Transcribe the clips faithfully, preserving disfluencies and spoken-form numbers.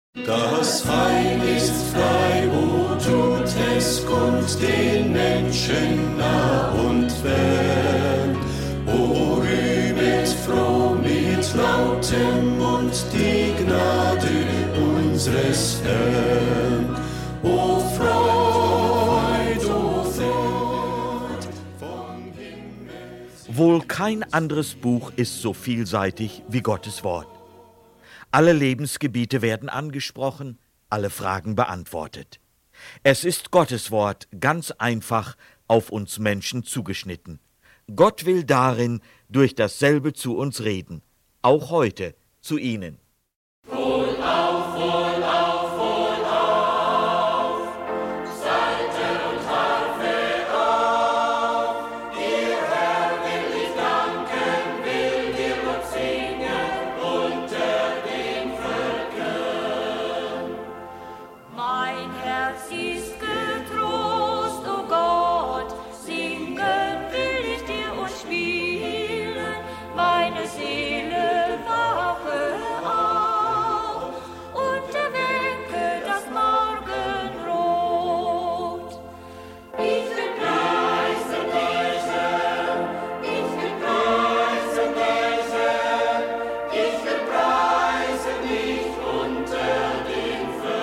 Das Heil ist frei, o tut es kund den Menschen nah und fern. O rühmet froh mit lautem Mund die Gnade unseres Herrn. O Freud, o Freud vom Himmel. Wohl kein anderes Buch ist so vielseitig wie Gottes Wort. Alle Lebensgebiete werden angesprochen, alle Fragen beantwortet. Es ist Gottes Wort, ganz einfach auf uns Menschen zugeschnitten. Gott will darin durch dasselbe zu uns reden, auch heute zu Ihnen. Wohl auf, wohl auf, wohl auf, Psalter und Harfe auf, dir Herr will ich danken, will dir Gott singen unter den Völkern. Mein Herz ist getrost, o Gott, singen will ich dir und spielen, meine Seele wache auf und erwecke das Morgenrot. Ich will preisen dich, Herr, ich will preisen dich, Herr, ich will preisen dich unter den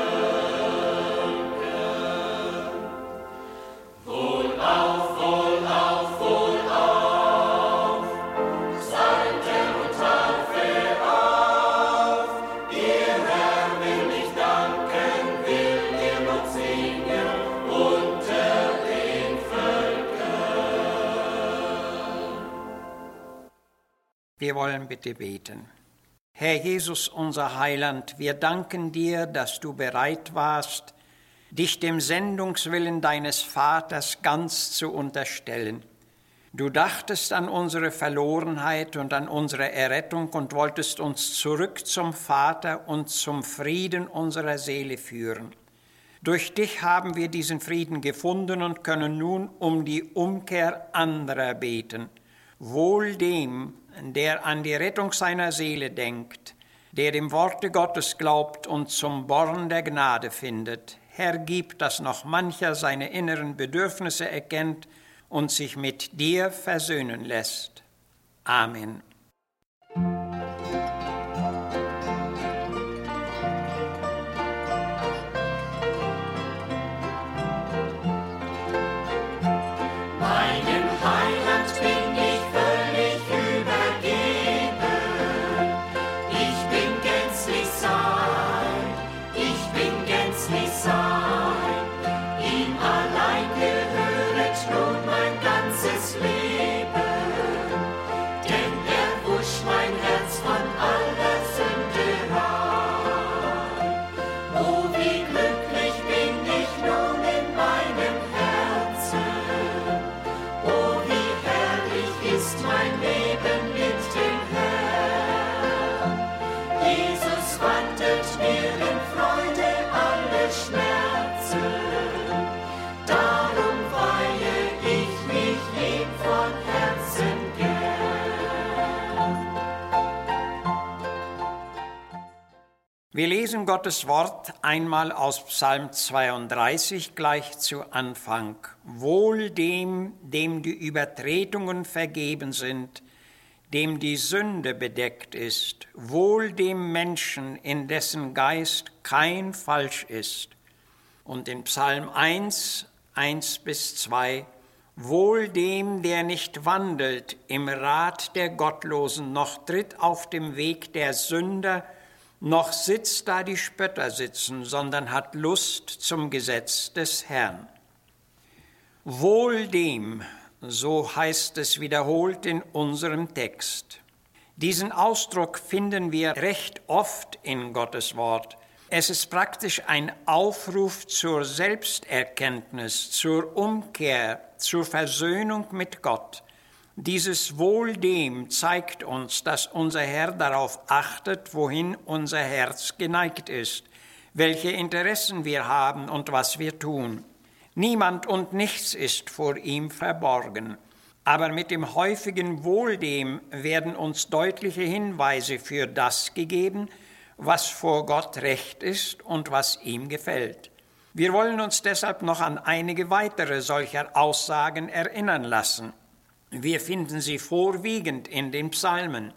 Völkern. Wohl auf, wohl auf, wohl auf, Psalter und Harfe auf, dir Herr will ich danken, will dir Gott singen unter den Völkern. Wir wollen bitte beten. Herr Jesus, unser Heiland, wir danken dir, dass du bereit warst, dich dem Sendungswillen deines Vaters ganz zu unterstellen. Du dachtest an unsere Verlorenheit und an unsere Errettung und wolltest uns zurück zum Vater und zum Frieden unserer Seele führen. Durch dich haben wir diesen Frieden gefunden und können nun um die Umkehr anderer beten. Wohl dem, der an die Rettung seiner Seele denkt, der dem Worte Gottes glaubt und zum Born der Gnade findet. Herr, gib, dass noch mancher seine inneren Bedürfnisse erkennt und sich mit dir versöhnen lässt. Amen. Meinem Heiland bin ich völlig übergeben. Ich bin gänzlich sein, ich bin gänzlich sein. Ihm allein gehöret nun mein ganzes Leben. Denn er wusch mein Herz von aller Sünde rein. Oh, wie glücklich bin ich nun in meinem Herzen. Oh, wie herrlich ist mein Leben mit dem Herrn. Jesus wandelt mir in Freude alle Schmerzen. Darum weihe ich mich ihm von Herzen gern. Wir lesen Gottes Wort einmal aus Psalm zweiunddreißig gleich zu Anfang. Wohl dem, dem die Übertretungen vergeben sind, dem die Sünde bedeckt ist, wohl dem Menschen, in dessen Geist kein Falsch ist. Und in Psalm eins, eins bis zwei, wohl dem, der nicht wandelt im Rat der Gottlosen, noch tritt auf dem Weg der Sünder, noch sitzt da die Spötter sitzen, sondern hat Lust zum Gesetz des Herrn. Wohl dem, so heißt es wiederholt in unserem Text. Diesen Ausdruck finden wir recht oft in Gottes Wort. Es ist praktisch ein Aufruf zur Selbsterkenntnis, zur Umkehr, zur Versöhnung mit Gott. Dieses Wohl dem zeigt uns, dass unser Herr darauf achtet, wohin unser Herz geneigt ist, welche Interessen wir haben und was wir tun. Niemand und nichts ist vor ihm verborgen. Aber mit dem häufigen Wohl dem werden uns deutliche Hinweise für das gegeben, was vor Gott recht ist und was ihm gefällt. Wir wollen uns deshalb noch an einige weitere solcher Aussagen erinnern lassen. Wir finden sie vorwiegend in den Psalmen.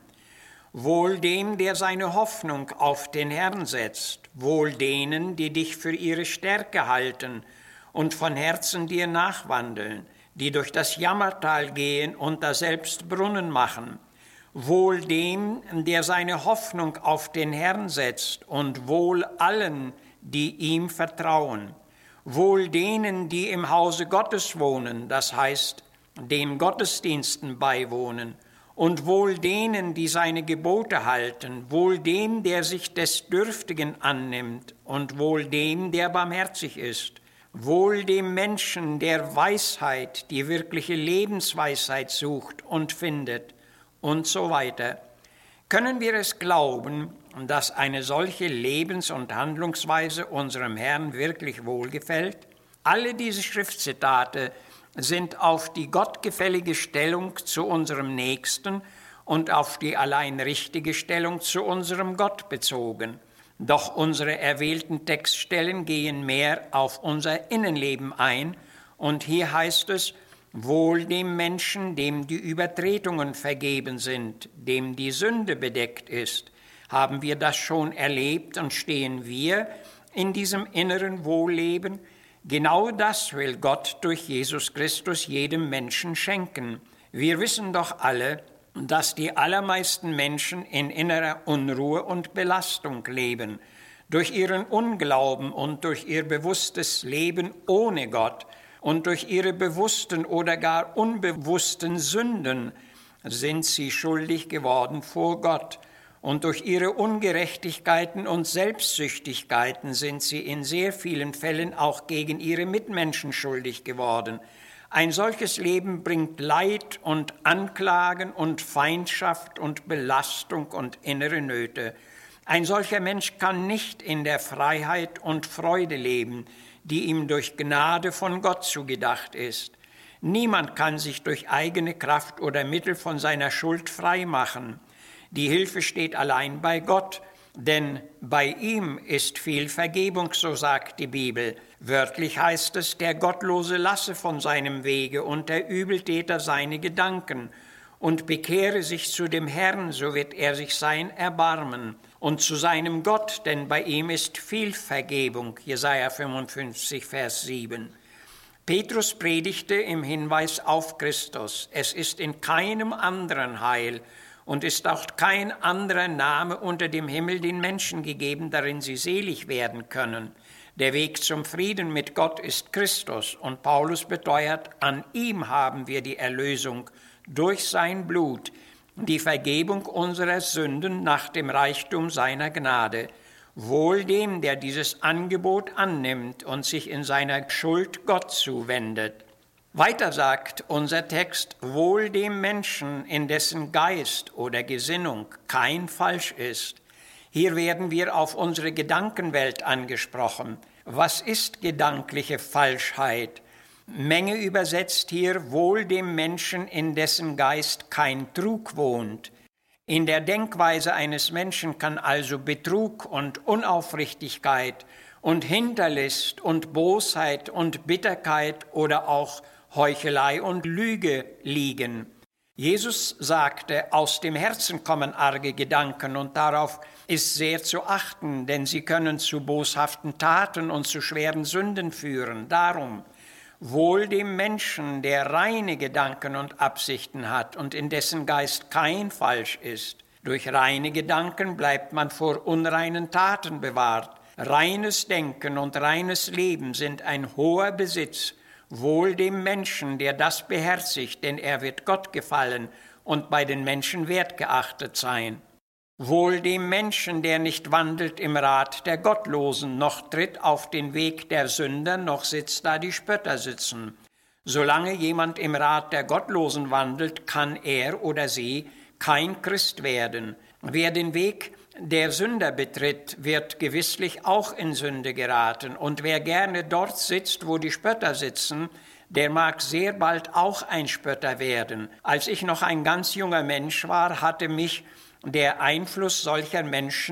Wohl dem, der seine Hoffnung auf den Herrn setzt, wohl denen, die dich für ihre Stärke halten und von Herzen dir nachwandeln, die durch das Jammertal gehen und daselbst Brunnen machen. Wohl dem, der seine Hoffnung auf den Herrn setzt, und wohl allen, die ihm vertrauen. Wohl denen, die im Hause Gottes wohnen, das heißt, den Gottesdiensten beiwohnen, und wohl denen, die seine Gebote halten, wohl dem, der sich des Dürftigen annimmt, und wohl dem, der barmherzig ist, wohl dem Menschen, der Weisheit, die wirkliche Lebensweisheit sucht und findet, und so weiter. Können wir es glauben, dass eine solche Lebens- und Handlungsweise unserem Herrn wirklich wohlgefällt? Alle diese Schriftzitate sind auf die gottgefällige Stellung zu unserem Nächsten und auf die allein richtige Stellung zu unserem Gott bezogen. Doch unsere erwählten Textstellen gehen mehr auf unser Innenleben ein, und hier heißt es: Wohl dem Menschen, dem die Übertretungen vergeben sind, dem die Sünde bedeckt ist. Haben wir das schon erlebt und stehen wir in diesem inneren Wohlleben? Genau das will Gott durch Jesus Christus jedem Menschen schenken. Wir wissen doch alle, dass die allermeisten Menschen in innerer Unruhe und Belastung leben. Durch ihren Unglauben und durch ihr bewusstes Leben ohne Gott und durch ihre bewussten oder gar unbewussten Sünden sind sie schuldig geworden vor Gott. Und durch ihre Ungerechtigkeiten und Selbstsüchtigkeiten sind sie in sehr vielen Fällen auch gegen ihre Mitmenschen schuldig geworden. Ein solches Leben bringt Leid und Anklagen und Feindschaft und Belastung und innere Nöte. Ein solcher Mensch kann nicht in der Freiheit und Freude leben, die ihm durch Gnade von Gott zugedacht ist. Niemand kann sich durch eigene Kraft oder Mittel von seiner Schuld frei machen. Die Hilfe steht allein bei Gott, denn bei ihm ist viel Vergebung, so sagt die Bibel. Wörtlich heißt es, der Gottlose lasse von seinem Wege und der Übeltäter seine Gedanken und bekehre sich zu dem Herrn, so wird er sich sein erbarmen, und zu seinem Gott, denn bei ihm ist viel Vergebung. Jesaja fünfundfünfzig, Vers sieben. Petrus predigte im Hinweis auf Christus: Es ist in keinem anderen Heil und ist auch kein anderer Name unter dem Himmel den Menschen gegeben, darin sie selig werden können. Der Weg zum Frieden mit Gott ist Christus, und Paulus beteuert, an ihm haben wir die Erlösung durch sein Blut, die Vergebung unserer Sünden nach dem Reichtum seiner Gnade. Wohl dem, der dieses Angebot annimmt und sich in seiner Schuld Gott zuwendet. Weiter sagt unser Text: Wohl dem Menschen, in dessen Geist oder Gesinnung kein Falsch ist. Hier werden wir auf unsere Gedankenwelt angesprochen. Was ist gedankliche Falschheit? Menge übersetzt hier: Wohl dem Menschen, in dessen Geist kein Trug wohnt. In der Denkweise eines Menschen kann also Betrug und Unaufrichtigkeit und Hinterlist und Bosheit und Bitterkeit oder auch Heuchelei und Lüge liegen. Jesus sagte, aus dem Herzen kommen arge Gedanken, und darauf ist sehr zu achten, denn sie können zu boshaften Taten und zu schweren Sünden führen. Darum, wohl dem Menschen, der reine Gedanken und Absichten hat und in dessen Geist kein Falsch ist. Durch reine Gedanken bleibt man vor unreinen Taten bewahrt. Reines Denken und reines Leben sind ein hoher Besitz. Wohl dem Menschen, der das beherzigt, denn er wird Gott gefallen und bei den Menschen wertgeachtet sein. Wohl dem Menschen, der nicht wandelt im Rat der Gottlosen, noch tritt auf den Weg der Sünder, noch sitzt da die Spötter sitzen. Solange jemand im Rat der Gottlosen wandelt, kann er oder sie kein Christ werden. Wer den Weg der Sünder betritt, wird gewisslich auch in Sünde geraten. Und wer gerne dort sitzt, wo die Spötter sitzen, der mag sehr bald auch ein Spötter werden. Als ich noch ein ganz junger Mensch war, hatte mich der Einfluss solcher Menschen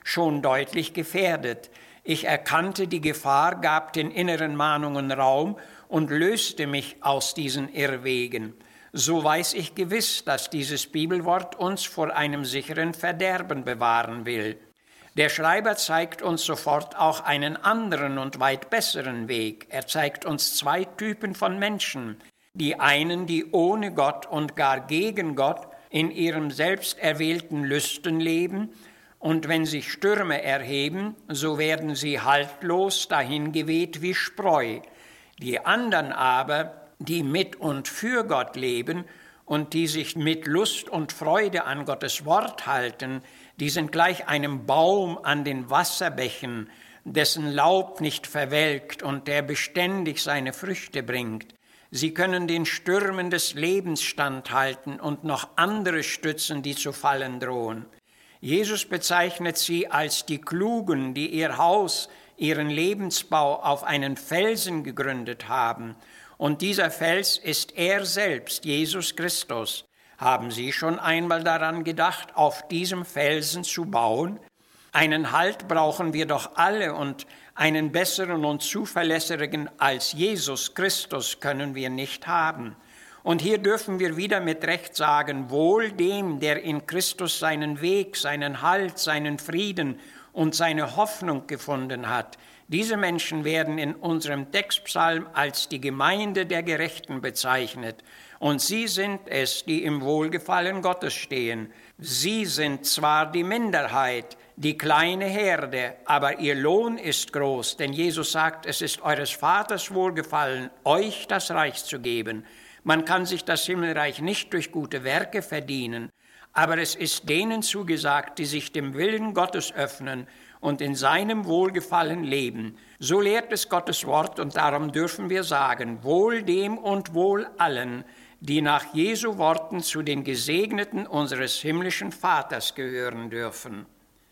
schon deutlich gefährdet. Ich erkannte die Gefahr, gab den inneren Mahnungen Raum und löste mich aus diesen Irrwegen. So weiß ich gewiss, dass dieses Bibelwort uns vor einem sicheren Verderben bewahren will. Der Schreiber zeigt uns sofort auch einen anderen und weit besseren Weg. Er zeigt uns zwei Typen von Menschen. Die einen, die ohne Gott und gar gegen Gott in ihrem selbst erwählten Lüsten leben, und wenn sich Stürme erheben, so werden sie haltlos dahingeweht wie Spreu. Die anderen aber, die mit und für Gott leben und die sich mit Lust und Freude an Gottes Wort halten, die sind gleich einem Baum an den Wasserbächen, dessen Laub nicht verwelkt und der beständig seine Früchte bringt. Sie können den Stürmen des Lebens standhalten und noch andere stützen, die zu fallen drohen. Jesus bezeichnet sie als die Klugen, die ihr Haus, ihren Lebensbau auf einen Felsen gegründet haben. Und dieser Fels ist er selbst, Jesus Christus. Haben Sie schon einmal daran gedacht, auf diesem Felsen zu bauen? Einen Halt brauchen wir doch alle und einen besseren und zuverlässigeren als Jesus Christus können wir nicht haben. Und hier dürfen wir wieder mit Recht sagen, wohl dem, der in Christus seinen Weg, seinen Halt, seinen Frieden und seine Hoffnung gefunden hat. Diese Menschen werden in unserem Textpsalm als die Gemeinde der Gerechten bezeichnet. Und sie sind es, die im Wohlgefallen Gottes stehen. Sie sind zwar die Minderheit, die kleine Herde, aber ihr Lohn ist groß, denn Jesus sagt, es ist eures Vaters Wohlgefallen, euch das Reich zu geben. Man kann sich das Himmelreich nicht durch gute Werke verdienen, aber es ist denen zugesagt, die sich dem Willen Gottes öffnen und in seinem Wohlgefallen leben. So lehrt es Gottes Wort und darum dürfen wir sagen, wohl dem und wohl allen, die nach Jesu Worten zu den Gesegneten unseres himmlischen Vaters gehören dürfen.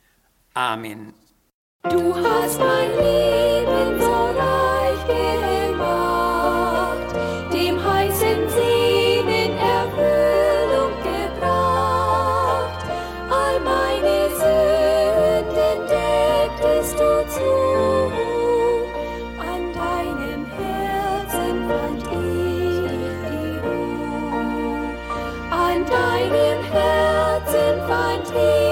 Amen. Du hast mein Leben so reich gemacht, dem heißen Sehnen Erfüllung gebracht. All meine Sünden decktest du zu, an deinem Herzen fand ich die Ruhe. An deinem Herzen fand ich die Ruhe.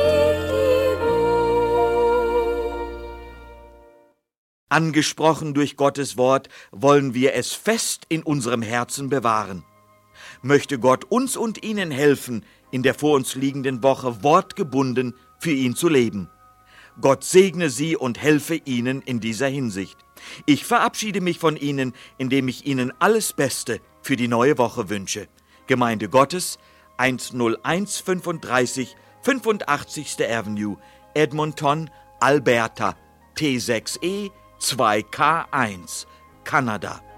Angesprochen durch Gottes Wort, wollen wir es fest in unserem Herzen bewahren. Möchte Gott uns und Ihnen helfen, in der vor uns liegenden Woche wortgebunden für ihn zu leben. Gott segne Sie und helfe Ihnen in dieser Hinsicht. Ich verabschiede mich von Ihnen, indem ich Ihnen alles Beste für die neue Woche wünsche. Gemeinde Gottes, eins null eins fünfunddreißig fünfundachtzigste Avenue, Edmonton, Alberta, T sechs E zwei K eins, Kanada.